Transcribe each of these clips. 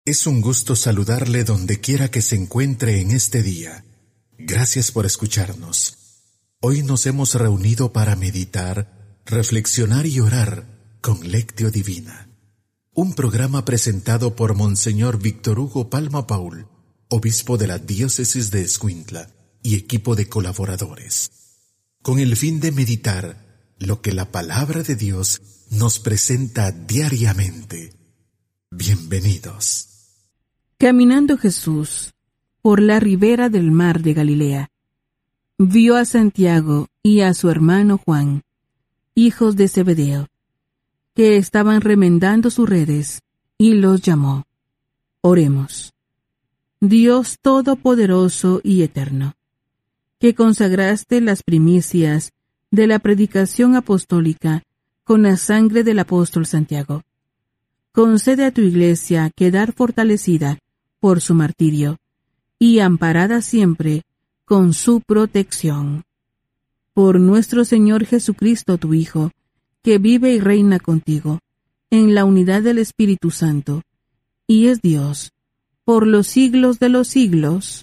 Es un gusto saludarle donde quiera que se encuentre en este día. Gracias por escucharnos. Hoy nos hemos reunido para meditar, reflexionar y orar con Lectio Divina. Un programa presentado por Monseñor Víctor Hugo Palma Paul, obispo de la diócesis de Escuintla y equipo de colaboradores, con el fin de meditar lo que la palabra de Dios nos presenta diariamente. Bienvenidos. Caminando Jesús por la ribera del mar de Galilea, vio a Santiago y a su hermano Juan, hijos de Zebedeo, que estaban remendando sus redes, y los llamó. Oremos. Dios Todopoderoso y Eterno, que consagraste las primicias de la predicación apostólica con la sangre del apóstol Santiago, concede a tu Iglesia quedar fortalecida por su martirio y amparada siempre con su protección. Por nuestro Señor Jesucristo, tu Hijo, que vive y reina contigo en la unidad del Espíritu Santo, y es Dios por los siglos de los siglos.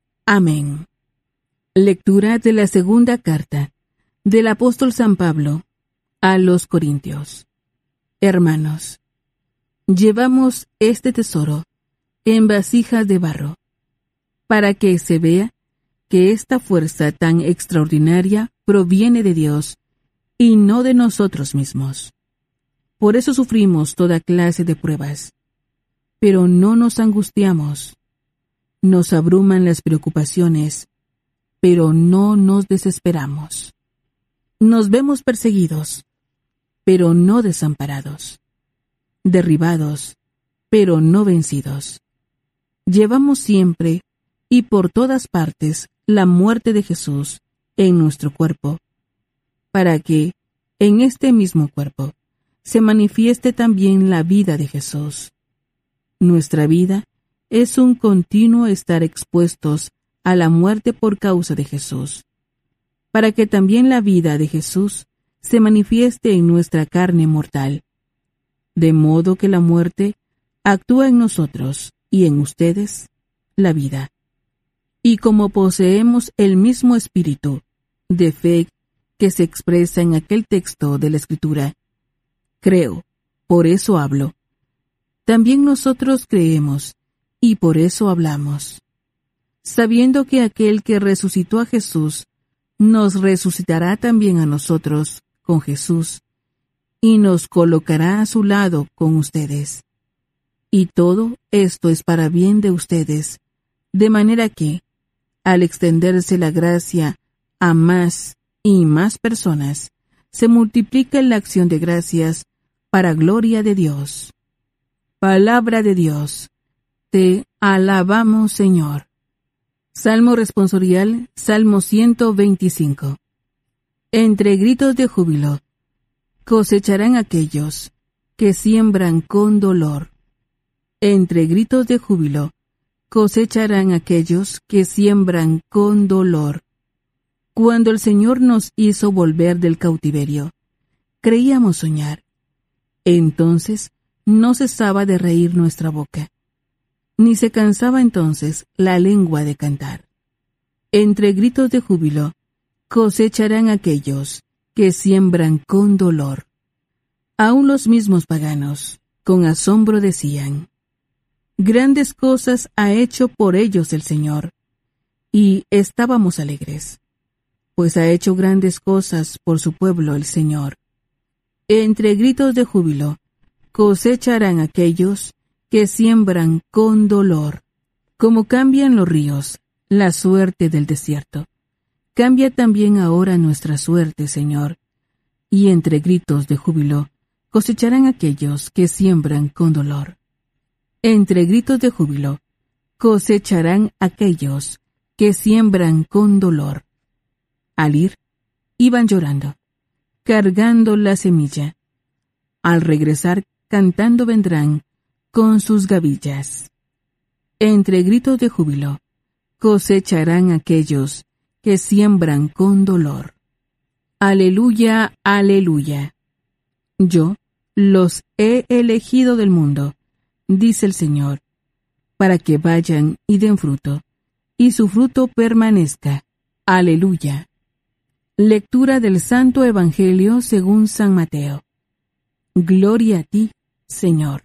Amén. Lectura de la segunda carta del apóstol San Pablo a los Corintios. Hermanos, llevamos este tesoro en vasijas de barro, para que se vea que esta fuerza tan extraordinaria proviene de Dios y no de nosotros mismos. Por eso sufrimos toda clase de pruebas, pero no nos angustiamos. Nos abruman las preocupaciones, pero no nos desesperamos. Nos vemos perseguidos, pero no desamparados. Derribados, pero no vencidos. Llevamos siempre y por todas partes la muerte de Jesús en nuestro cuerpo, para que, en este mismo cuerpo, se manifieste también la vida de Jesús. Nuestra vida es un continuo estar expuestos a la muerte por causa de Jesús, para que también la vida de Jesús se manifieste en nuestra carne mortal, de modo que la muerte actúa en nosotros y en ustedes la vida. Y como poseemos el mismo espíritu de fe que se expresa en aquel texto de la Escritura, creo, por eso hablo. También nosotros creemos, y por eso hablamos, sabiendo que aquel que resucitó a Jesús nos resucitará también a nosotros con Jesús, y nos colocará a su lado con ustedes. Y todo esto es para bien de ustedes, de manera que, al extenderse la gracia a más y más personas, se multiplica la acción de gracias para gloria de Dios. Palabra de Dios. Te alabamos, Señor. Salmo responsorial, Salmo 125. Entre gritos de júbilo, cosecharán aquellos que siembran con dolor. Entre gritos de júbilo, cosecharán aquellos que siembran con dolor. Cuando el Señor nos hizo volver del cautiverio, creíamos soñar. Entonces no cesaba de reír nuestra boca, ni se cansaba entonces la lengua de cantar. Entre gritos de júbilo, cosecharán aquellos que siembran con dolor. Aún los mismos paganos, con asombro decían: grandes cosas ha hecho por ellos el Señor. Y estábamos alegres, pues ha hecho grandes cosas por su pueblo el Señor. Entre gritos de júbilo, cosecharán aquellos que siembran con dolor. Como cambian los ríos, la suerte del desierto, cambia también ahora nuestra suerte, Señor. Y entre gritos de júbilo, cosecharán aquellos que siembran con dolor. Entre gritos de júbilo, cosecharán aquellos que siembran con dolor. Al ir, iban llorando, cargando la semilla. Al regresar, cantando vendrán con sus gavillas. Entre gritos de júbilo, cosecharán aquellos que siembran con dolor. Aleluya, aleluya. Yo los he elegido del mundo, dice el Señor, para que vayan y den fruto, y su fruto permanezca. Aleluya. Lectura del Santo Evangelio según San Mateo. Gloria a ti, Señor.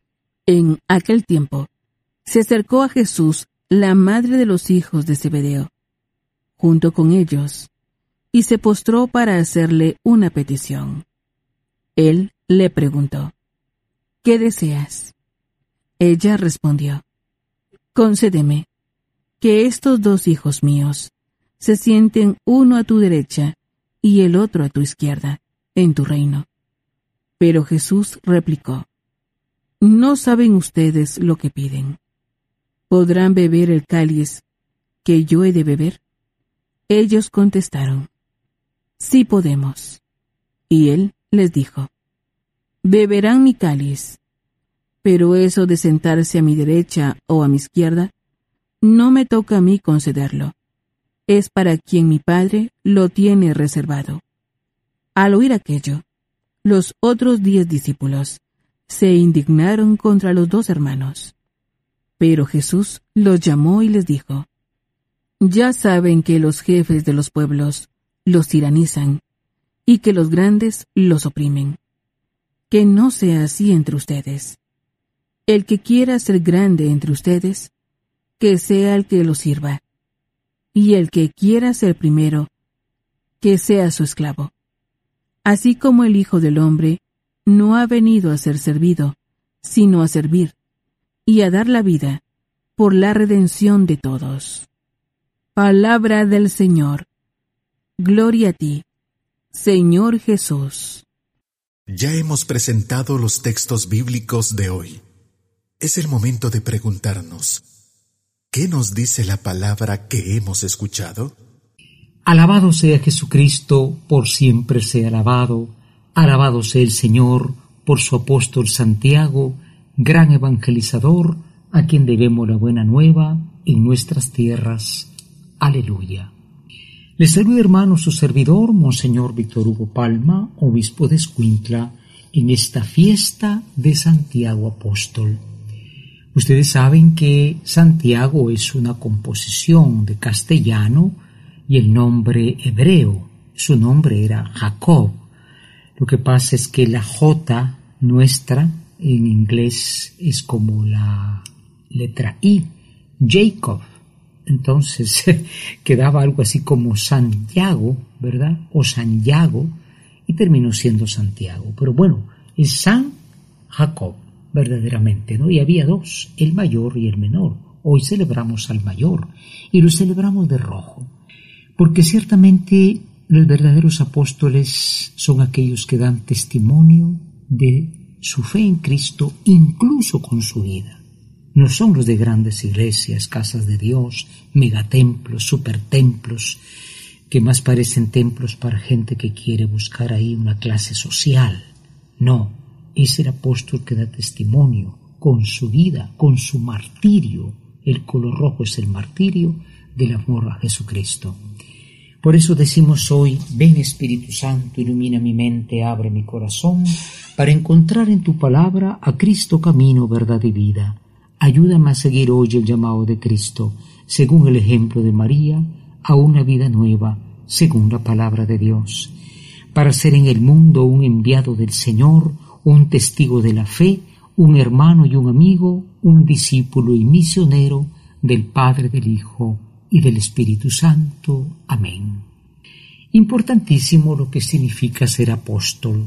En aquel tiempo, se acercó a Jesús la madre de los hijos de Zebedeo, junto con ellos, y se postró para hacerle una petición. Él le preguntó: ¿Qué deseas? Ella respondió: Concédeme que estos 2 hijos míos se sienten uno a tu derecha y el otro a tu izquierda, en tu reino. Pero Jesús replicó: No saben ustedes lo que piden. ¿Podrán beber el cáliz que yo he de beber? Ellos contestaron: Sí podemos. Y él les dijo: Beberán mi cáliz, pero eso de sentarse a mi derecha o a mi izquierda, no me toca a mí concederlo. Es para quien mi Padre lo tiene reservado. Al oír aquello, los otros 10 discípulos se indignaron contra los 2 hermanos. Pero Jesús los llamó y les dijo: Ya saben que los jefes de los pueblos los tiranizan y que los grandes los oprimen. Que no sea así entre ustedes. El que quiera ser grande entre ustedes, que sea el que los sirva. Y el que quiera ser primero, que sea su esclavo. Así como el Hijo del Hombre no ha venido a ser servido, sino a servir, y a dar la vida por la redención de todos. Palabra del Señor. Gloria a ti, Señor Jesús. Ya hemos presentado los textos bíblicos de hoy. Es el momento de preguntarnos: ¿qué nos dice la palabra que hemos escuchado? Alabado sea Jesucristo, por siempre sea alabado. Alabado sea el Señor, por su apóstol Santiago, gran evangelizador, a quien debemos la buena nueva en nuestras tierras. Aleluya. Les saluda, hermano, su servidor, Monseñor Víctor Hugo Palma, obispo de Escuintla, en esta fiesta de Santiago Apóstol. Ustedes saben que Santiago es una composición de castellano y el nombre hebreo. Su nombre era Jacob. Lo que pasa es que la J nuestra en inglés es como la letra I, Jacob. Entonces quedaba algo así como Santiago, ¿verdad? O Santiago, y terminó siendo Santiago. Pero bueno, es San Jacob, verdaderamente, ¿no? Y había 2, el mayor y el menor. Hoy celebramos al mayor y lo celebramos de rojo, porque ciertamente los verdaderos apóstoles son aquellos que dan testimonio de su fe en Cristo, incluso con su vida. No son los de grandes iglesias, casas de Dios, megatemplos, supertemplos, que más parecen templos para gente que quiere buscar ahí una clase social. No, es el apóstol que da testimonio con su vida, con su martirio. El color rojo es el martirio del amor a Jesucristo. Por eso decimos hoy: ven Espíritu Santo, ilumina mi mente, abre mi corazón, para encontrar en tu palabra a Cristo camino, verdad y vida. Ayúdame a seguir hoy el llamado de Cristo, según el ejemplo de María, a una vida nueva, según la palabra de Dios, para ser en el mundo un enviado del Señor, un testigo de la fe, un hermano y un amigo, un discípulo y misionero del Padre, del Hijo y del Espíritu Santo. Amén. Importantísimo lo que significa ser apóstol.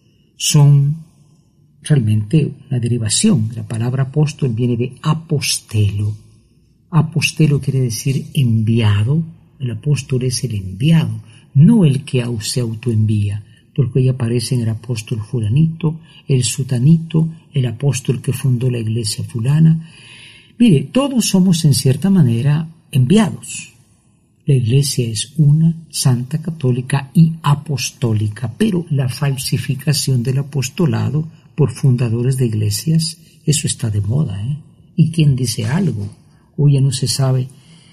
Son realmente una derivación. La palabra apóstol viene de apostelo. Apostelo quiere decir enviado. El apóstol es el enviado, no el que se autoenvía, porque hoy aparecen el apóstol fulanito, el sutanito, el apóstol que fundó la iglesia fulana. Mire, todos somos en cierta manera enviados. La iglesia es una, santa, católica y apostólica, pero la falsificación del apostolado por fundadores de iglesias, eso está de moda, ¿eh? ¿Y quién dice algo? Hoy ya no se sabe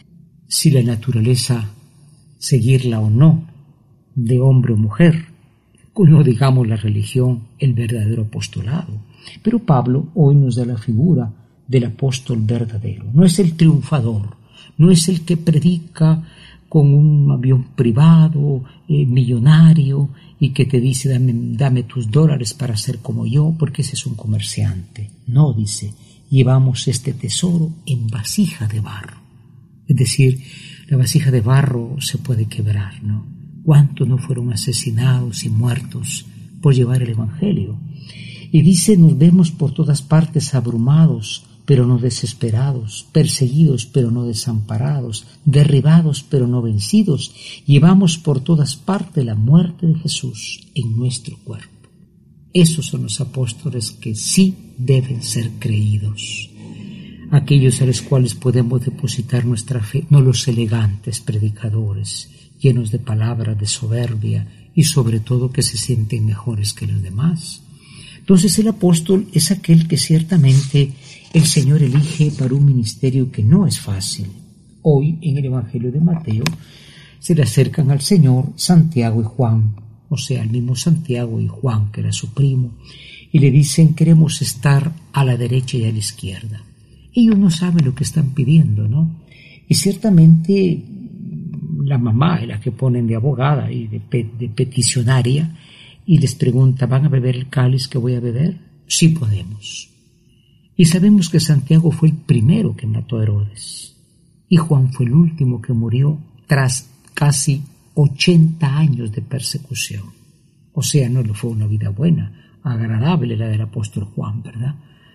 si la naturaleza seguirla o no, de hombre o mujer, no digamos la religión, el verdadero apostolado. Pero Pablo hoy nos da la figura del apóstol verdadero. No es el triunfador, no es el que predica con un avión privado, millonario, y que te dice dame tus dólares para ser como yo, porque ese es un comerciante. No, dice, llevamos este tesoro en vasija de barro. Es decir, la vasija de barro se puede quebrar, ¿no? ¿Cuántos no fueron asesinados y muertos por llevar el Evangelio? Y dice, nos vemos por todas partes abrumados, pero no desesperados, perseguidos, pero no desamparados, derribados, pero no vencidos. Llevamos por todas partes la muerte de Jesús en nuestro cuerpo. Esos son los apóstoles que sí deben ser creídos. Aquellos a los cuales podemos depositar nuestra fe, no los elegantes predicadores, llenos de palabras de soberbia y sobre todo que se sienten mejores que los demás. Entonces el apóstol es aquel que ciertamente el Señor elige para un ministerio que no es fácil. Hoy en el Evangelio de Mateo se le acercan al Señor Santiago y Juan, o sea, el mismo Santiago y Juan, que era su primo, y le dicen, queremos estar a la derecha y a la izquierda. Ellos no saben lo que están pidiendo, ¿no? Y ciertamente la mamá es la que ponen de abogada y de peticionaria, y les pregunta, ¿van a beber el cáliz que voy a beber? Sí podemos. Y sabemos que Santiago fue el primero que mató a Herodes, y Juan fue el último que murió tras casi 80 años de persecución. O sea, no le fue una vida buena, agradable la del apóstol Juan, ¿verdad?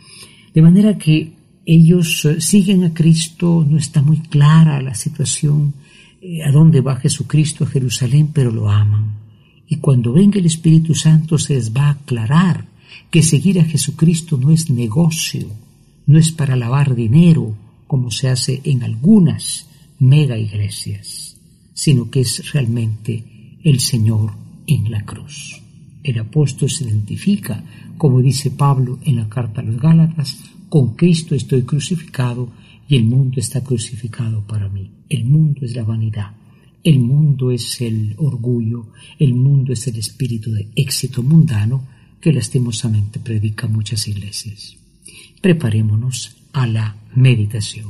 De manera que ellos siguen a Cristo, no está muy clara la situación, a dónde va Jesucristo, a Jerusalén, pero lo aman. Y cuando venga el Espíritu Santo se les va a aclarar que seguir a Jesucristo no es negocio, no es para lavar dinero, como se hace en algunas mega iglesias, sino que es realmente el Señor en la cruz. El apóstol se identifica, como dice Pablo en la carta a los Gálatas, con Cristo estoy crucificado y el mundo está crucificado para mí. El mundo es la vanidad, el mundo es el orgullo, el mundo es el espíritu de éxito mundano que lastimosamente predican muchas iglesias. Preparémonos a la meditación.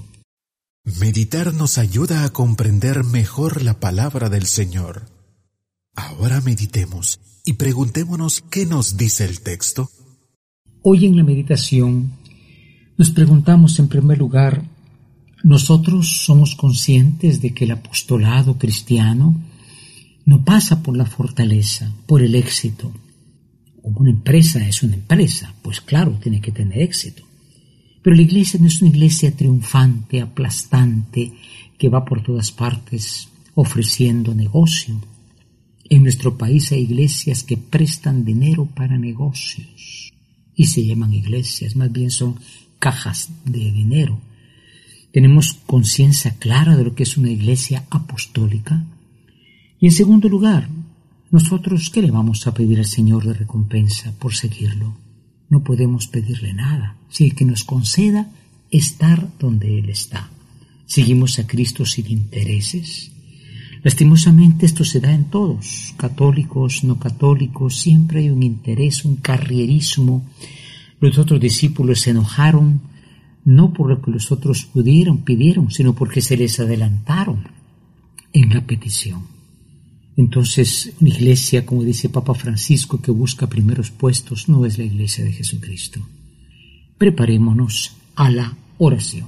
Meditar nos ayuda a comprender mejor la palabra del Señor. Ahora meditemos y preguntémonos qué nos dice el texto. Hoy en la meditación nos preguntamos en primer lugar, ¿nosotros somos conscientes de que el apostolado cristiano no pasa por la fortaleza, por el éxito? Como una empresa es una empresa, pues claro, tiene que tener éxito. Pero la iglesia no es una iglesia triunfante, aplastante, que va por todas partes ofreciendo negocio. En nuestro país hay iglesias que prestan dinero para negocios y se llaman iglesias, más bien son cajas de dinero. ¿Tenemos conciencia clara de lo que es una iglesia apostólica? Y en segundo lugar, nosotros, ¿qué le vamos a pedir al Señor de recompensa por seguirlo? No podemos pedirle nada, si el que nos conceda estar donde Él está. ¿Seguimos a Cristo sin intereses? Lastimosamente esto se da en todos, católicos, no católicos, siempre hay un interés, un carrierismo. Los otros discípulos se enojaron, no por lo que los otros pidieron, sino porque se les adelantaron en la petición. Entonces, una iglesia, como dice Papa Francisco, que busca primeros puestos, no es la iglesia de Jesucristo. Preparémonos a la oración.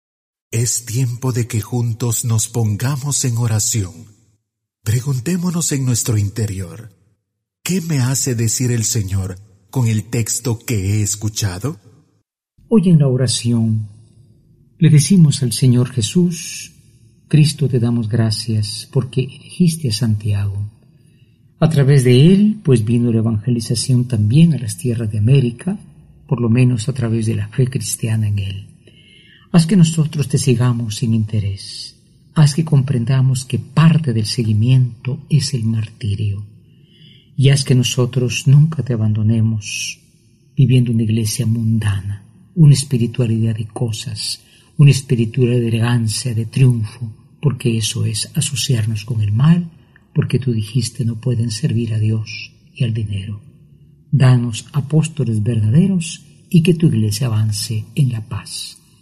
Es tiempo de que juntos nos pongamos en oración. Preguntémonos en nuestro interior, ¿qué me hace decir el Señor con el texto que he escuchado? Hoy en la oración le decimos al Señor Jesús, Cristo, te damos gracias porque elegiste a Santiago. A través de él, pues vino la evangelización también a las tierras de América, por lo menos a través de la fe cristiana en él. Haz que nosotros te sigamos sin interés. Haz que comprendamos que parte del seguimiento es el martirio. Y haz que nosotros nunca te abandonemos viviendo una iglesia mundana, una espiritualidad de cosas, una espiritualidad de elegancia, de triunfo, porque eso es asociarnos con el mal, porque tú dijiste no pueden servir a Dios y al dinero. Danos apóstoles verdaderos y que tu iglesia avance en la paz.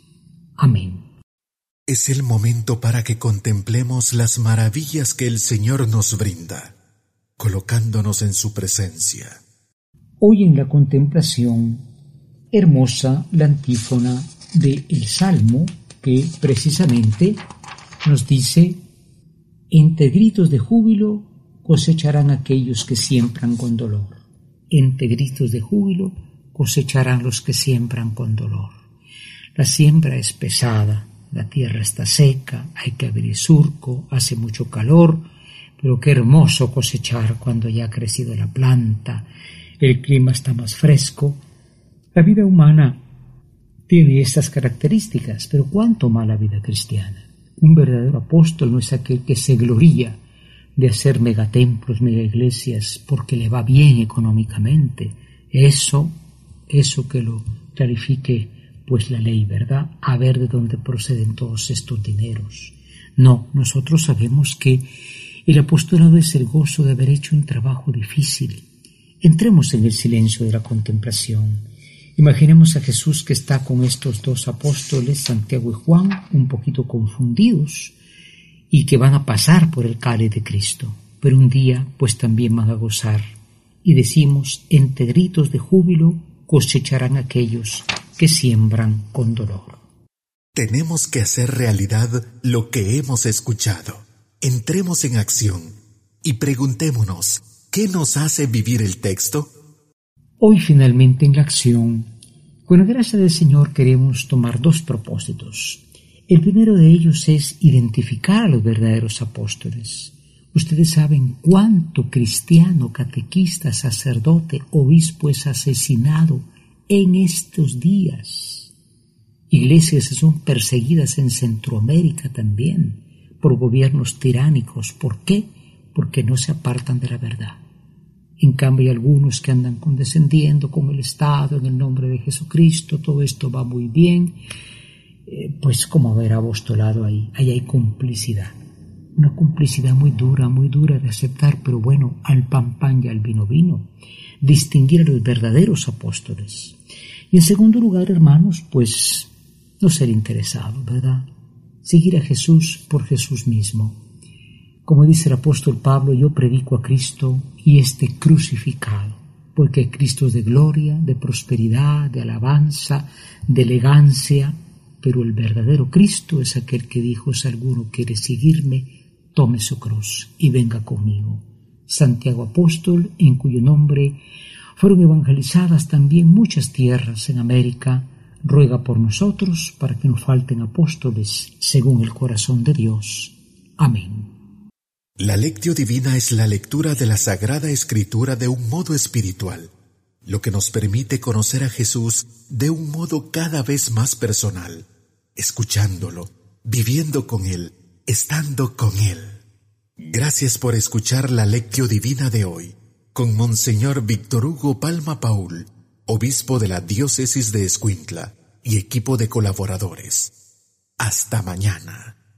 Amén. Es el momento para que contemplemos las maravillas que el Señor nos brinda, colocándonos en su presencia. Hoy en la contemplación, hermosa la antífona del Salmo que precisamente nos dice: entre gritos de júbilo cosecharán aquellos que siembran con dolor. Entre gritos de júbilo cosecharán los que siembran con dolor. La siembra es pesada, la tierra está seca, hay que abrir surco, hace mucho calor, pero qué hermoso cosechar cuando ya ha crecido la planta, el clima está más fresco. La vida humana tiene estas características, pero cuánto más la vida cristiana. Un verdadero apóstol no es aquel que se gloría de hacer megatemplos, megaiglesias, porque le va bien económicamente. Eso que lo clarifique pues la ley, ¿verdad? A ver de dónde proceden todos estos dineros. No, nosotros sabemos que el apostolado es el gozo de haber hecho un trabajo difícil. Entremos en el silencio de la contemplación. Imaginemos a Jesús que está con estos dos apóstoles, Santiago y Juan, un poquito confundidos, y que van a pasar por el cáliz de Cristo, pero un día pues también van a gozar. Y decimos, entre gritos de júbilo cosecharán aquellos que siembran con dolor. Tenemos que hacer realidad lo que hemos escuchado. Entremos en acción y preguntémonos, ¿qué nos hace vivir el texto? Hoy finalmente en la acción, con la gracia del Señor queremos tomar dos propósitos. El primero de ellos es identificar a los verdaderos apóstoles. Ustedes saben cuánto cristiano, catequista, sacerdote, obispo es asesinado en estos días. Iglesias son perseguidas en Centroamérica también por gobiernos tiránicos. ¿Por qué? Porque no se apartan de la verdad. En cambio hay algunos que andan condescendiendo con el Estado en el nombre de Jesucristo. Todo esto va muy bien. Pues como haber apostolado ahí hay complicidad. Una complicidad muy dura de aceptar, pero bueno, al pan pan y al vino vino. Distinguir a los verdaderos apóstoles. Y en segundo lugar, hermanos, pues no ser interesados, ¿verdad? Seguir a Jesús por Jesús mismo. Como dice el apóstol Pablo, yo predico a Cristo y este crucificado, porque Cristo es de gloria, de prosperidad, de alabanza, de elegancia, pero el verdadero Cristo es aquel que dijo, si alguno quiere seguirme, tome su cruz y venga conmigo. Santiago apóstol, en cuyo nombre fueron evangelizadas también muchas tierras en América, ruega por nosotros para que nos falten apóstoles según el corazón de Dios. Amén. La Lectio Divina es la lectura de la Sagrada Escritura de un modo espiritual, lo que nos permite conocer a Jesús de un modo cada vez más personal, escuchándolo, viviendo con Él, estando con Él. Gracias por escuchar la Lectio Divina de hoy, con Monseñor Víctor Hugo Palma Paul, obispo de la Diócesis de Escuintla, y equipo de colaboradores. Hasta mañana.